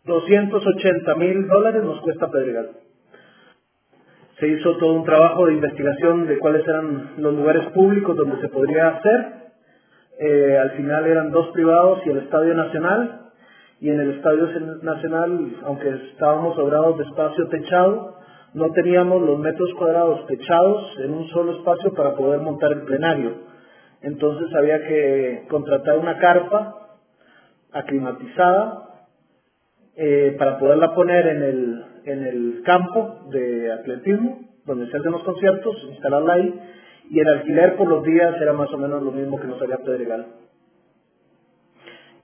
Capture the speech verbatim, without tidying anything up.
doscientos ochenta mil dólares nos cuesta Pedregal. Se hizo todo un trabajo de investigación de cuáles eran los lugares públicos donde se podría hacer. Eh, al final eran dos privados y el Estadio Nacional. Y en el Estadio Nacional, aunque estábamos sobrados de espacio techado, no teníamos los metros cuadrados techados en un solo espacio para poder montar el plenario. Entonces había que contratar una carpa aclimatizada eh, para poderla poner en el, en el campo de atletismo, donde se hacen los conciertos, instalarla ahí, y el alquiler por los días era más o menos lo mismo que nos salía Pedregal.